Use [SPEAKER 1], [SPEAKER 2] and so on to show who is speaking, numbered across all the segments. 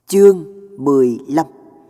[SPEAKER 1] Chương 15.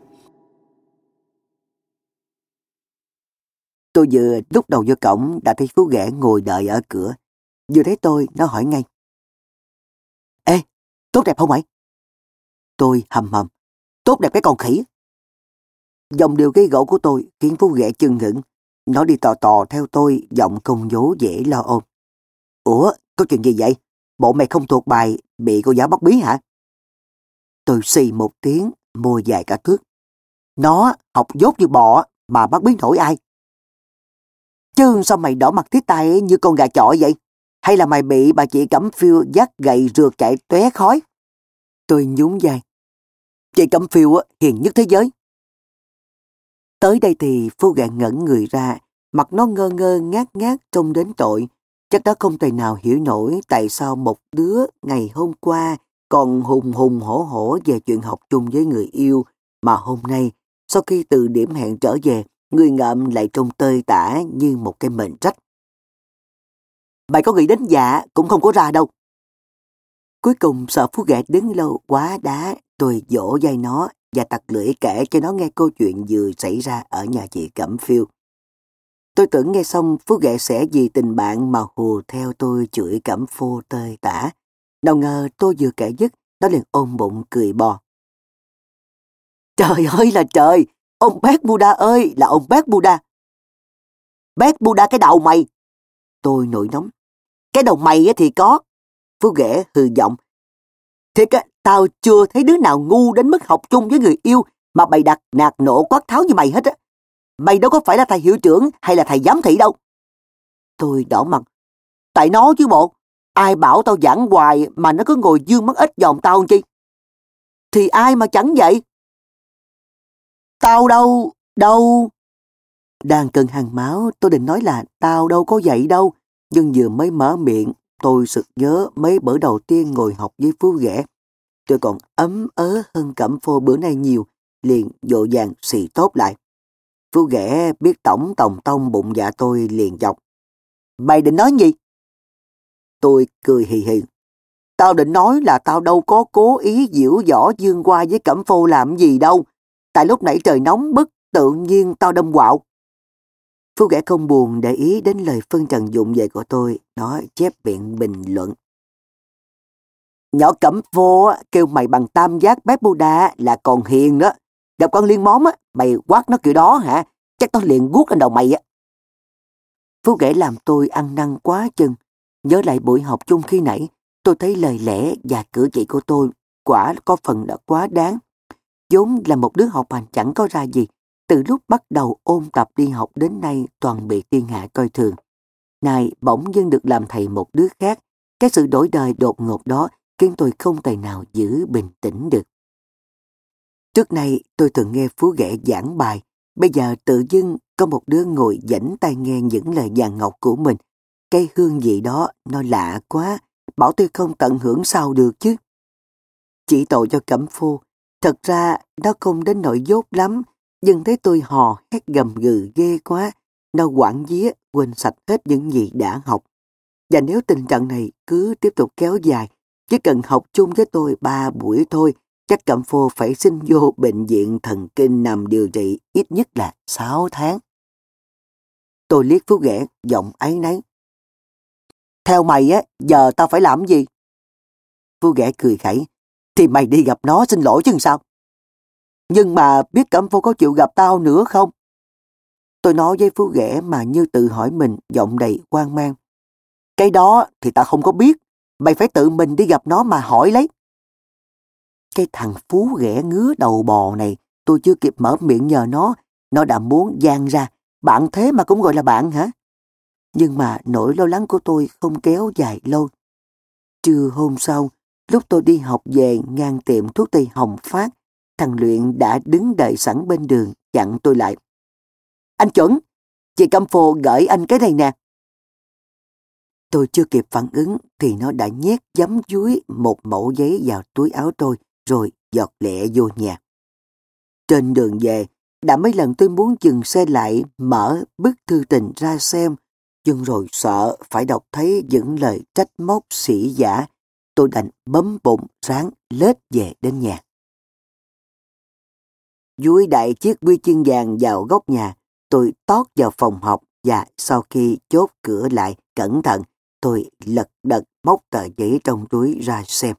[SPEAKER 1] Tôi vừa lúc đầu vô cổng đã thấy Phú Ghẻ ngồi đợi ở cửa. Vừa thấy tôi, nó hỏi ngay: Ê, tốt đẹp không mày? Tôi hầm hầm: Tốt đẹp cái con khỉ. Dòng điều gây gỗ của tôi khiến Phú Ghẻ chưng hửng. Nó đi tò tò theo tôi, giọng không dố dễ lo ôm: Ủa, có chuyện gì vậy? Bộ mày không thuộc bài bị cô giáo bắt bí hả? Tôi xì một tiếng, môi dài cả thước: Nó học dốt như bọ mà bắt bí nổi ai? Chứ sao mày đỏ mặt tía tai như con gà chọi vậy? Hay là mày bị bà chị Cẩm Phiêu dắt gậy rượt chạy tóe khói? Tôi nhún vai: Chị Cẩm Phiêu hiền nhất thế giới. Tới đây thì Phú Ghẻ ngẩn người ra, mặt nó ngơ ngơ ngác ngác trông đến tội. Chắc nó không tài nào hiểu nổi tại sao một đứa ngày hôm qua còn hùng hùng hổ hổ về chuyện học chung với người yêu, mà hôm nay, sau khi từ điểm hẹn trở về, người ngợm lại trông tơi tả như một cái mền rách. Mày có nghĩ đến dạ cũng không có ra đâu. Cuối cùng sợ Phú Ghẻ đứng lâu quá đá, tôi dỗ vai nó và tặc lưỡi kể cho nó nghe câu chuyện vừa xảy ra ở nhà chị Cẩm Phiêu. Tôi tưởng nghe xong Phú Ghẻ sẽ vì tình bạn mà hùa theo tôi chửi Cẩm Phô tơi tả. Nào ngờ tôi vừa kể dứt, nó liền ôm bụng cười bò. Trời ơi là trời! Ông bác Buddha ơi là ông bác Buddha! Bác Buddha cái đầu mày! Tôi nổi nóng. Cái đầu mày thì có. Phú Ghẻ hừ giọng. Thiệt á, tao chưa thấy đứa nào ngu đến mức học chung với người yêu mà bày đặt nạt nộ quát tháo như mày hết á. Mày đâu có phải là thầy hiệu trưởng hay là thầy giám thị đâu. Tôi đỏ mặt. Tại nó chứ bộ. Ai bảo tao giảng hoài mà nó cứ ngồi dương mắt ếch dòm tao không chi? Thì ai mà chẳng vậy? Tao đâu. Đang cơn hàng máu, tôi định nói là tao đâu có vậy đâu. Nhưng vừa mới mở miệng, tôi sực nhớ mấy bữa đầu tiên ngồi học với Phú Ghẻ. Tôi còn ấm ớ hơn Cẩm Phô bữa nay nhiều, liền vội vàng xì tốt lại. Phú Ghẻ biết tổng tòng tông bụng dạ tôi liền dọc. Mày định nói gì? Tôi cười hì hì. Tao định nói là tao đâu có cố ý giễu võ dương qua với Cẩm Phô làm gì đâu. Tại lúc nãy trời nóng bức, tự nhiên tao đâm quạo. Phú Ghẻ không buồn để ý đến lời phân trần dụng về của tôi, nó chép miệng bình luận. Nhỏ Cẩm Phô kêu mày bằng tam giác bếp Buddha là còn hiền đó. Gặp con Liên Món mày quát nó kiểu đó hả? Chắc nó liền guốc lên đầu mày á. Phú Ghẻ làm tôi ăn năn quá chừng. Nhớ lại buổi học chung khi nãy, tôi thấy lời lẽ và cử chỉ của tôi quả có phần đã quá đáng. Vốn là một đứa học hành chẳng có ra gì, từ lúc bắt đầu ôn tập đi học đến nay toàn bị thiên hạ coi thường. Nay bỗng dưng được làm thầy một đứa khác, cái sự đổi đời đột ngột đó khiến tôi không tài nào giữ bình tĩnh được. Trước nay tôi thường nghe Phú Ghẻ giảng bài, bây giờ tự dưng có một đứa ngồi dãnh tai nghe những lời vàng ngọc của mình. Cái hương vị đó nó lạ quá, bảo tôi không tận hưởng sao được chứ. Chỉ tội cho Cẩm Phô, thật ra nó không đến nỗi dốt lắm, nhưng thấy tôi hò hét gầm gừ ghê quá, nó quảng vía quên sạch hết những gì đã học. Và nếu tình trạng này cứ tiếp tục kéo dài, chỉ cần học chung với tôi 3 buổi thôi, chắc Cẩm Phô phải xin vô bệnh viện thần kinh nằm điều trị ít nhất là 6 tháng. Tôi liếc Phú Ghẻ, giọng áy náy. Theo mày giờ tao phải làm gì? Phú Ghẻ cười khẩy. Thì mày đi gặp nó xin lỗi chứ sao? Nhưng mà biết Cẩm Phô có chịu gặp tao nữa không? Tôi nói với Phú Ghẻ mà như tự hỏi mình, giọng đầy hoang mang. Cái đó thì tao không có biết. Mày phải tự mình đi gặp nó mà hỏi lấy. Cái thằng Phú Ghẻ ngứa đầu bò này, tôi chưa kịp mở miệng nhờ nó đã muốn giang ra. Bạn thế mà cũng gọi là bạn hả? Nhưng mà nỗi lo lắng của tôi không kéo dài lâu. Trưa hôm sau, lúc tôi đi học về ngang tiệm thuốc tây Hồng Phát, thằng Luyện đã đứng đợi sẵn bên đường chặn tôi lại. Anh Chuẩn, chị Cẩm Phô gửi anh cái này nè. Tôi chưa kịp phản ứng thì nó đã nhét giấm dúi một mẩu giấy vào túi áo tôi rồi giọt lẹ vô nhà. Trên đường về, đã mấy lần tôi muốn dừng xe lại mở bức thư tình ra xem, nhưng rồi sợ phải đọc thấy những lời trách móc sỉ vả, tôi đành bấm bụng ráng lết về đến nhà. dúi đại chiếc huy chương vàng vào góc nhà. Tôi tót vào phòng học và sau khi chốt cửa lại cẩn thận, tôi lật đật móc tờ giấy trong túi ra xem.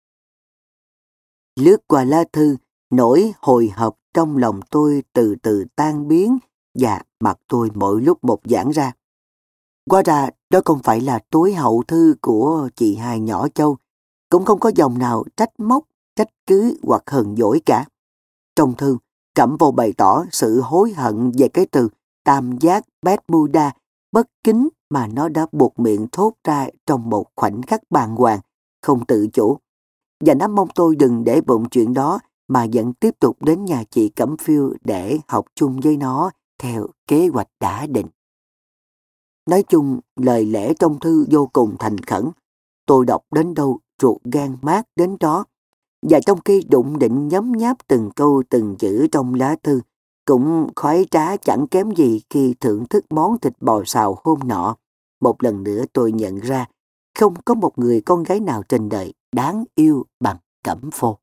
[SPEAKER 1] Lướt qua lá thư, nỗi hồi hộp trong lòng tôi từ từ tan biến và mặt tôi mỗi lúc một giãn ra. Hóa ra đó không phải là túi hậu thư của chị hai nhỏ Châu, cũng không có dòng nào trách móc, trách cứ hoặc hờn dỗi cả. Trong thư, Cẩm Vô bày tỏ sự hối hận về cái từ tam giác Bermuda bất kính mà nó đã buộc miệng thốt ra trong một khoảnh khắc bàng hoàng, không tự chủ. Và nó mong tôi đừng để bụng chuyện đó mà vẫn tiếp tục đến nhà chị Cẩm Phiêu để học chung với nó theo kế hoạch đã định. Nói chung, lời lẽ trong thư vô cùng thành khẩn. Tôi đọc đến đâu, ruột gan mát đến đó. Và trong khi đụng định nhấm nháp từng câu từng chữ trong lá thư, cũng khoái trá chẳng kém gì khi thưởng thức món thịt bò xào hôm nọ. Một lần nữa tôi nhận ra, không có một người con gái nào trên đời đáng yêu bằng Cẩm Phô.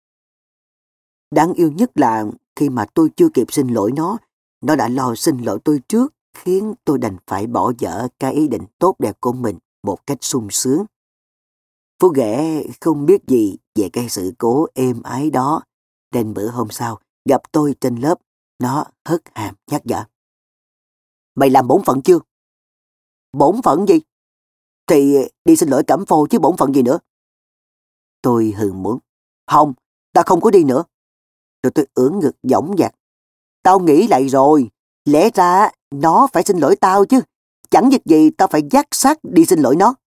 [SPEAKER 1] Đáng yêu nhất là khi mà tôi chưa kịp xin lỗi nó đã lo xin lỗi tôi trước, khiến tôi đành phải bỏ dở cái ý định tốt đẹp của mình một cách sung sướng. Phú Ghẻ không biết gì về cái sự cố êm ái đó, nên bữa hôm sau gặp tôi trên lớp, nó hất hàm nhắc nhở. Mày làm bổn phận chưa? Bổn phận gì? Thì đi xin lỗi Cẩm Phô chứ bổn phận gì nữa? Tôi hừ muốn. Không, tao không có đi nữa. Rồi tôi ưỡn ngực dõng dạc. Tao nghĩ lại rồi, lẽ ra nó phải xin lỗi tao chứ. Chẳng việc gì tao phải dắt xác đi xin lỗi nó.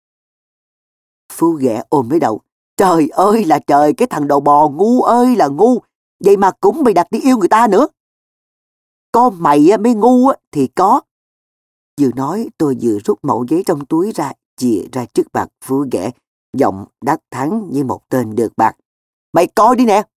[SPEAKER 1] Phú Ghẻ ôm lấy đầu. Trời ơi là trời, cái thằng đầu bò ngu ơi là ngu. Vậy mà cũng mày đặt đi yêu người ta nữa. Có mày mới ngu thì có. Vừa nói tôi vừa rút mẩu giấy trong túi ra, chìa ra trước mặt Phú Ghẻ, giọng đắc thắng như một tên được bạc. Mày coi đi nè.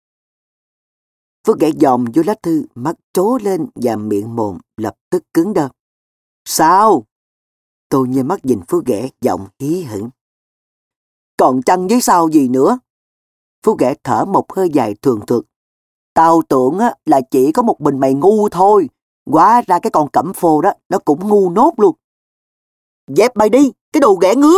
[SPEAKER 1] Phú Ghẻ dòm vô lá thư, mắt trố lên và miệng mồm lập tức cứng đơ. Sao? Tôi nhếch mắt nhìn Phú Ghẻ, giọng hí hửng. Còn chăng với sao gì nữa? Phú Ghẻ thở một hơi dài thường thượt. Tao tưởng là chỉ có một mình mày ngu thôi. Hóa ra cái con Cẩm Phô đó, nó cũng ngu nốt luôn. Dẹp mày đi, cái đồ ghẻ ngứa.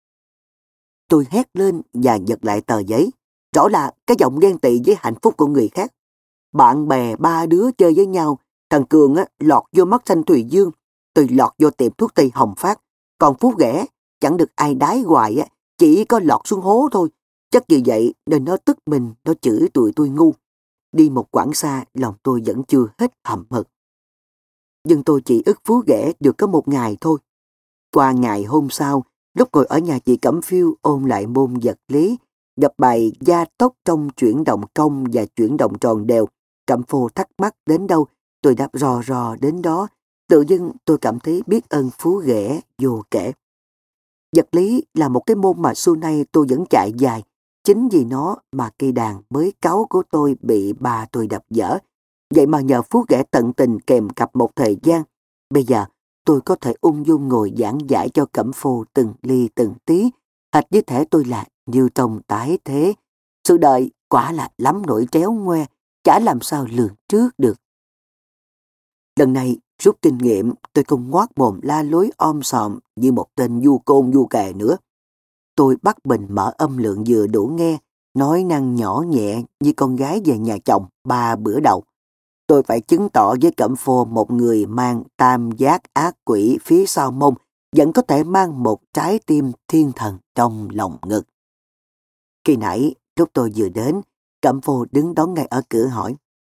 [SPEAKER 1] Tôi hét lên và giật lại tờ giấy. Rõ là cái giọng ghen tị với hạnh phúc của người khác. Bạn bè ba đứa chơi với nhau, thằng Cường lọt vô mắt xanh Thùy Dương, tôi lọt vô tiệm thuốc tây Hồng Phát. Còn Phú Ghẻ chẳng được ai đái hoài, chỉ có lọt xuống hố thôi. Chắc vì vậy nên nó tức mình, nó chửi tụi tôi ngu. Đi một quãng xa, lòng tôi vẫn chưa hết hậm hực. Nhưng tôi chỉ ức Phú Ghẻ được có một ngày thôi. Qua ngày hôm sau, lúc ngồi ở nhà chị Cẩm Phiêu ôn lại môn vật lý, gặp bài gia tốc trong chuyển động cong và chuyển động tròn đều, Cẩm Phô thắc mắc đến đâu, tôi đáp rò rò đến đó. Tự dưng tôi cảm thấy biết ơn Phú Ghẻ vô kể. Vật lý là một cái môn mà xưa nay tôi vẫn chạy dài. Chính vì nó mà cây đàn mới cáu của tôi bị bà tôi đập dở. Vậy mà nhờ Phú Ghẻ tận tình kèm cặp một thời gian, bây giờ tôi có thể ung dung ngồi giảng giải cho Cẩm Phô từng ly từng tí, hệt như thể tôi là như trong tái thế. Sự đời quả là lắm nỗi tréo ngoe, chả làm sao lường trước được. Lần này rút kinh nghiệm, tôi không ngoác mồm la lối om sòm như một tên du côn du kè nữa. Tôi bắt bình mở âm lượng vừa đủ nghe, nói năng nhỏ nhẹ như con gái về nhà chồng 3 bữa đầu. Tôi phải chứng tỏ với Cẩm Phô một người mang tam giác ác quỷ phía sau mông vẫn có thể mang một trái tim thiên thần trong lòng ngực. Khi nãy, lúc tôi vừa đến, Cẩm Phô đứng đón ngay ở cửa hỏi.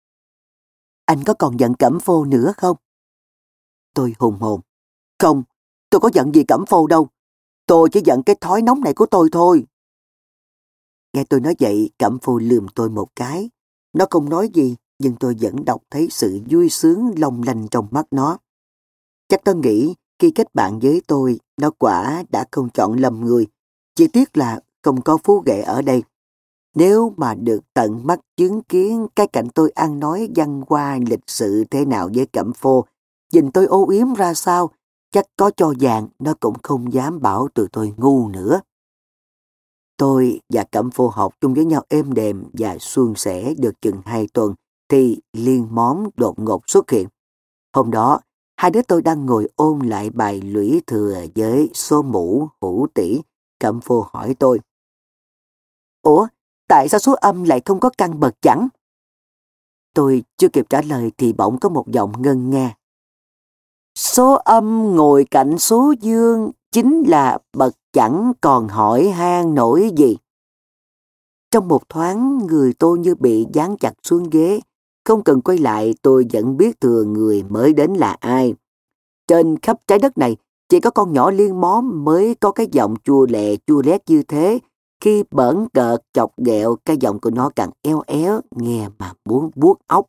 [SPEAKER 1] Anh có còn giận Cẩm Phô nữa không? Tôi hùng hồn. Không, tôi có giận gì Cẩm Phô đâu. Tôi chỉ giận cái thói nóng này của tôi thôi. Nghe tôi nói vậy, Cẩm Phô lườm tôi một cái. Nó không nói gì, nhưng tôi vẫn đọc thấy sự vui sướng long lanh trong mắt nó. Chắc nó nghĩ khi kết bạn với tôi, nó quả đã không chọn lầm người. Chỉ tiếc là không có Phú Ghẻ ở đây. Nếu mà được tận mắt chứng kiến cái cảnh tôi ăn nói văn hoa lịch sự thế nào với Cẩm Phô, nhìn tôi ô yếm ra sao, chắc có cho vàng nó cũng không dám bảo tụi tôi ngu nữa. Tôi và Cẩm Phô học chung với nhau êm đềm và suôn sẻ được chừng 2 tuần, thì Liên Móm đột ngột xuất hiện. Hôm đó, hai đứa tôi đang ngồi ôn lại bài lũy thừa với số mũ hữu tỷ. Cẩm Phô hỏi tôi: "Ủa, tại sao số âm lại không có căn bậc chẵn?" Tôi chưa kịp trả lời thì bỗng có một giọng ngân nga: "Số âm ngồi cạnh số dương chính là bậc chẵn, còn hỏi han nổi gì." Trong một thoáng, người tôi như bị dán chặt xuống ghế. Không cần quay lại, tôi vẫn biết thừa người mới đến là ai. Trên khắp trái đất này, chỉ có con nhỏ Liên Móm mới có cái giọng chua lẹ chua lét như thế. Khi bỡn cợt chọc ghẹo, cái giọng của nó càng éo éo, nghe mà muốn buốt óc.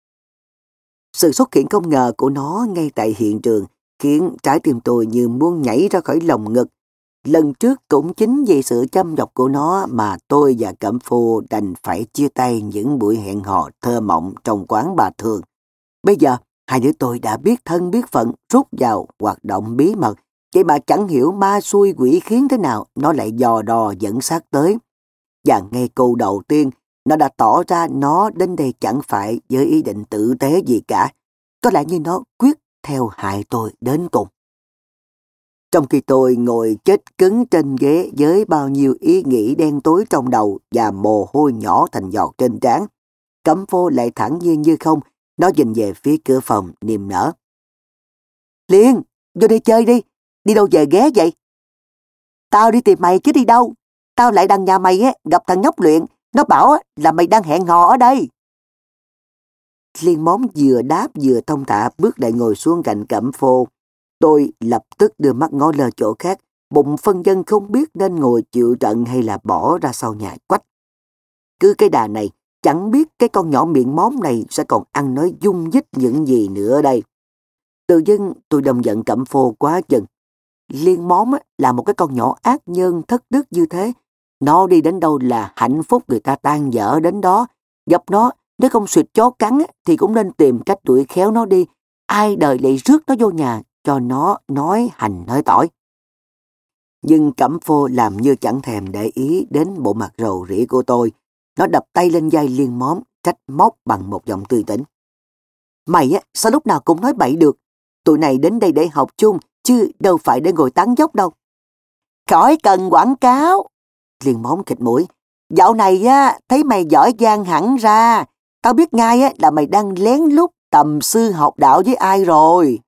[SPEAKER 1] Sự xuất hiện không ngờ của nó ngay tại hiện trường khiến trái tim tôi như muốn nhảy ra khỏi lồng ngực. Lần trước cũng chính vì sự chăm chọc của nó mà tôi và Cẩm Phô đành phải chia tay những buổi hẹn hò thơ mộng trong quán bà Thường. Bây giờ, hai đứa tôi đã biết thân biết phận, rút vào hoạt động bí mật, vậy mà chẳng hiểu ma xui quỷ khiến thế nào nó lại dò đò dẫn sát tới. Và ngay câu đầu tiên, nó đã tỏ ra nó đến đây chẳng phải với ý định tử tế gì cả. Có lẽ như nó quyết theo hại tôi đến cùng. Trong khi tôi ngồi chết cứng trên ghế với bao nhiêu ý nghĩ đen tối trong đầu và mồ hôi nhỏ thành giọt trên trán, Cẩm Phô lại thản nhiên như không, nó nhìn về phía cửa phòng niềm nở: "Liên, vô đây chơi đi, đi đâu về ghé vậy?" "Tao đi tìm mày chứ đi đâu, tao lại đằng nhà mày gặp thằng nhóc Luyện, nó bảo là mày đang hẹn hò ở đây." Liên Móm vừa đáp vừa thong thả bước lại ngồi xuống cạnh Cẩm Phô. Tôi lập tức đưa mắt ngó lơ chỗ khác, bụng phân vân không biết nên ngồi chịu trận hay là bỏ ra sau nhà quách. Cứ cái đà này, chẳng biết cái con nhỏ miệng móm này sẽ còn ăn nói dung dích những gì nữa đây. Tự dưng tôi đồng giận Cẩm Phô quá chừng. Liên Móm là một cái con nhỏ ác nhân thất đức như thế. Nó đi đến đâu là hạnh phúc người ta tan vỡ đến đó. Gặp nó, nếu không suyệt chó cắn thì cũng nên tìm cách đuổi khéo nó đi. Ai đời lại rước nó vô nhà cho nó nói hành nói tỏi. Nhưng Cẩm Phô làm như chẳng thèm để ý đến bộ mặt rầu rĩ của tôi. Nó đập tay lên vai Liên Móm, trách móc bằng một giọng tươi tỉnh: "Mày sao lúc nào cũng nói bậy được? Tụi này đến đây để học chung, chứ đâu phải để ngồi tán dóc đâu." "Khỏi cần quảng cáo." Liên Móm khịt mũi: "Dạo này thấy mày giỏi giang hẳn ra. Tao biết ngay là mày đang lén lút tầm sư học đạo với ai rồi."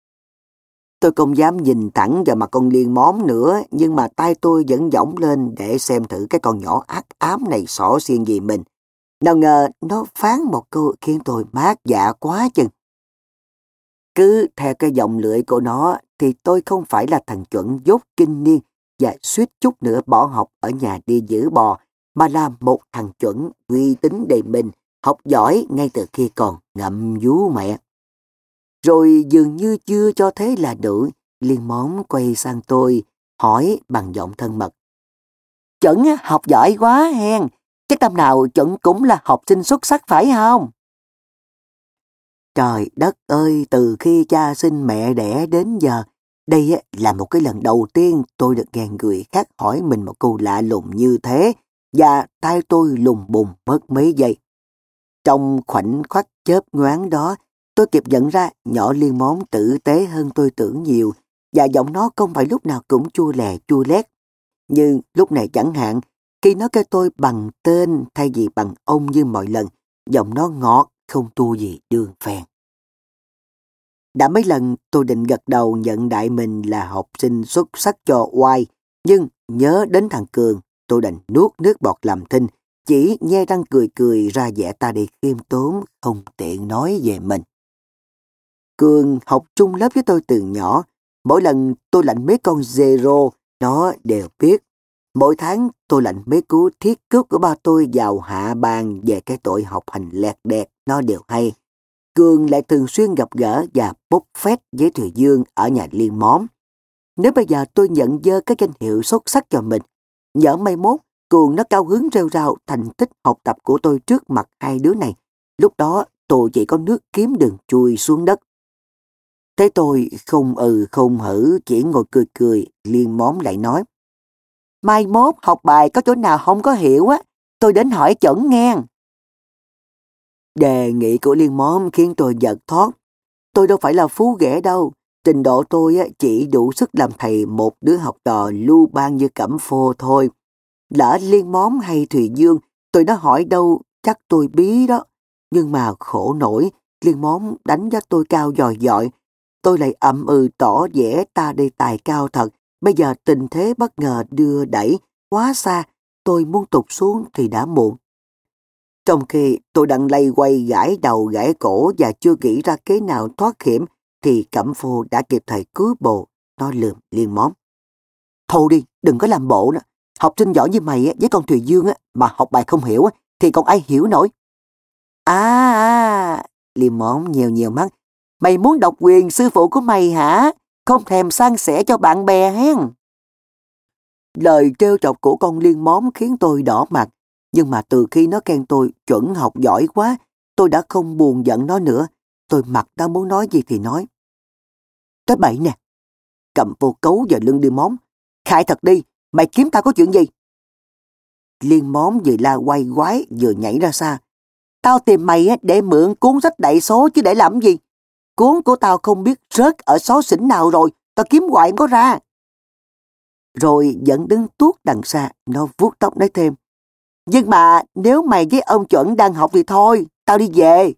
[SPEAKER 1] Tôi không dám nhìn thẳng vào mặt con Liên Móm nữa, nhưng mà tay tôi vẫn dõng lên để xem thử cái con nhỏ ác ám này xỏ xiên gì mình. Nào ngờ nó phán một câu khiến tôi mát dạ quá chừng. Cứ theo cái giọng lưỡi của nó thì tôi không phải là thằng chuẩn dốt kinh niên và suýt chút nữa bỏ học ở nhà đi giữ bò, mà là một thằng chuẩn uy tín đầy mình, học giỏi ngay từ khi còn ngậm vú mẹ. Rồi dường như chưa cho thế là đủ, Liên Móm quay sang tôi, hỏi bằng giọng thân mật: "Chuẩn học giỏi quá hen, chắc năm nào Chuẩn cũng là học sinh xuất sắc phải không?" Trời đất ơi, từ khi cha sinh mẹ đẻ đến giờ, đây là một cái lần đầu tiên tôi được nghe người khác hỏi mình một câu lạ lùng như thế, và tay tôi lùng bùng mất mấy giây. Trong khoảnh khắc chớp nhoáng đó, tôi kịp nhận ra nhỏ Liên Móm tử tế hơn tôi tưởng nhiều, và giọng nó không phải lúc nào cũng chua lè chua lét. Nhưng lúc này chẳng hạn, khi nó kêu tôi bằng tên thay vì bằng ông như mọi lần, giọng nó ngọt không thua gì đường phèn. Đã mấy lần tôi định gật đầu nhận đại mình là học sinh xuất sắc cho oai, nhưng nhớ đến thằng Cường, tôi đành nuốt nước bọt làm thinh, chỉ nhe răng cười cười ra vẻ ta đi khiêm tốn, không tiện nói về mình. Cường học chung lớp với tôi từ nhỏ, mỗi lần tôi lạnh mấy con zero, nó đều biết. Mỗi tháng tôi lạnh mấy cú thiết cước của ba tôi vào hạ bàn về cái tội học hành lẹt đẹt, nó đều hay. Cường lại thường xuyên gặp gỡ và bốc phét với Thùy Dương ở nhà Liên Móm. Nếu bây giờ tôi nhận dơ cái danh hiệu xuất sắc cho mình, nhỡ mai mốt Cường nó cao hứng rêu rao thành tích học tập của tôi trước mặt hai đứa này, lúc đó tôi chỉ có nước kiếm đường chui xuống đất. Thế tôi không hử chỉ ngồi cười cười, Liên Móm lại nói: "Mai mốt học bài có chỗ nào không có hiểu tôi đến hỏi Chuẩn nghe." Đề nghị của Liên Móm khiến tôi giật thót. Tôi đâu phải là phú ghẻ đâu. Trình độ tôi chỉ đủ sức làm thầy một đứa học trò lưu ban như Cẩm Phô thôi. Lỡ Liên Móm hay Thùy Dương, tôi đã hỏi đâu chắc tôi bí đó. Nhưng mà khổ nổi, Liên Móm đánh giá tôi cao dòi dọi. Tôi lại ậm tỏ vẻ ta đây tài cao thật. Bây giờ tình thế bất ngờ đưa đẩy quá xa, tôi muốn tụt xuống thì đã muộn. Trong khi tôi đang lay quay gãi đầu gãi cổ và chưa nghĩ ra kế nào thoát hiểm, thì Cẩm Phô đã kịp thời cứu bồ. Nó lườm Liên Móm. Thôi đi, đừng có làm bộ nữa. Học sinh giỏi như mày với con Thùy Dương mà học bài không hiểu thì còn ai hiểu nổi. Liên Móm nhèo nhèo mắt. Mày muốn độc quyền sư phụ của mày hả? Không thèm san sẻ cho bạn bè hen. Lời trêu chọc của con Liên Móm khiến tôi đỏ mặt. Nhưng mà từ khi nó khen tôi chuẩn học giỏi quá, tôi đã không buồn giận nó nữa. Tôi mặc ra muốn nói gì thì nói. Tới bậy nè. Cầm vô cấu vào lưng Liên Móm. Khai thật đi, mày kiếm tao có chuyện gì? Liên Móm vừa la quay quái vừa nhảy ra xa. Tao tìm mày để mượn cuốn sách đại số chứ để làm gì? Cuốn của tao không biết rớt ở xó xỉnh nào rồi, tao kiếm hoài không có ra. Rồi vẫn đứng tuốt đằng xa, nó vuốt tóc nói thêm. Nhưng mà nếu mày với ông chuẩn đang học thì thôi, tao đi về.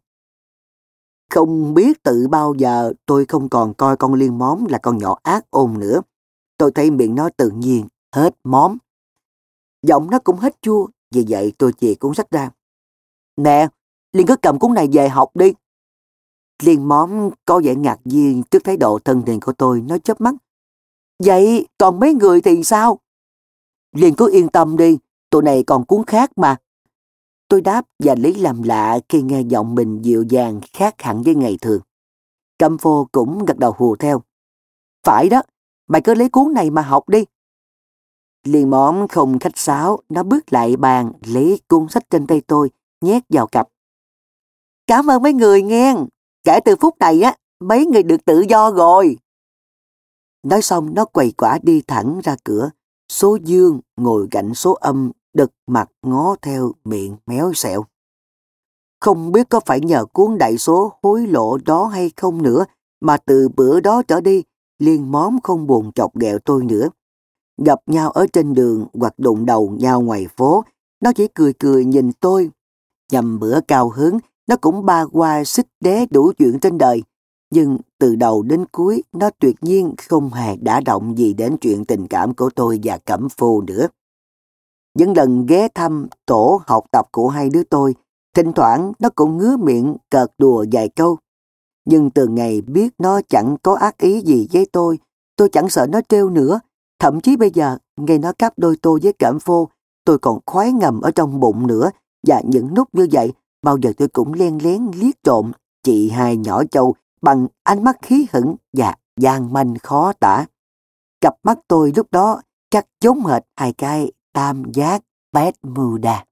[SPEAKER 1] Không biết từ bao giờ tôi không còn coi con Liên Móm là con nhỏ ác ôn nữa. Tôi thấy miệng nó tự nhiên, hết móm. Giọng nó cũng hết chua, vì vậy tôi chìa cuốn sách ra. Nè, Liên cứ cầm cuốn này về học đi. Liên Móm có vẻ ngạc nhiên trước thái độ thân thiện của tôi, nó chớp mắt. Vậy còn mấy người thì sao? Liên cứ yên tâm đi, tụi này còn cuốn khác mà. Tôi đáp và lấy làm lạ khi nghe giọng mình dịu dàng khác hẳn với ngày thường. Cẩm Phô cũng gật đầu hùa theo. Phải đó, mày cứ lấy cuốn này mà học đi. Liên Móm không khách sáo, nó bước lại bàn lấy cuốn sách trên tay tôi, nhét vào cặp. Cảm ơn mấy người nghe. Kể từ phút này mấy người được tự do rồi. Nói xong nó quầy quả đi thẳng ra cửa. Số Dương ngồi cạnh số Âm, đực mặt ngó theo, miệng méo xẹo. Không biết có phải nhờ cuốn đại số hối lộ đó hay không nữa, mà từ bữa đó trở đi, Liên Móm không buồn chọc ghẹo tôi nữa. Gặp nhau ở trên đường hoặc đụng đầu nhau ngoài phố, nó chỉ cười cười nhìn tôi. Nhằm bữa cao hứng, nó cũng ba qua xích đé đủ chuyện trên đời. Nhưng từ đầu đến cuối, nó tuyệt nhiên không hề đả động gì đến chuyện tình cảm của tôi và Cẩm Phô nữa. Những lần ghé thăm tổ học tập của hai đứa tôi, thỉnh thoảng nó cũng ngứa miệng cợt đùa vài câu. Nhưng từ ngày biết nó chẳng có ác ý gì với tôi chẳng sợ nó trêu nữa. Thậm chí bây giờ, nghe nó cáp đôi tôi với Cẩm Phô, tôi còn khoái ngầm ở trong bụng nữa. Và những lúc như vậy, bao giờ tôi cũng len lén liếc trộm chị hai nhỏ Châu bằng ánh mắt khí hửng và gian manh khó tả. Cặp mắt tôi lúc đó chắc giống hệt hai cái tam giác Bermuda.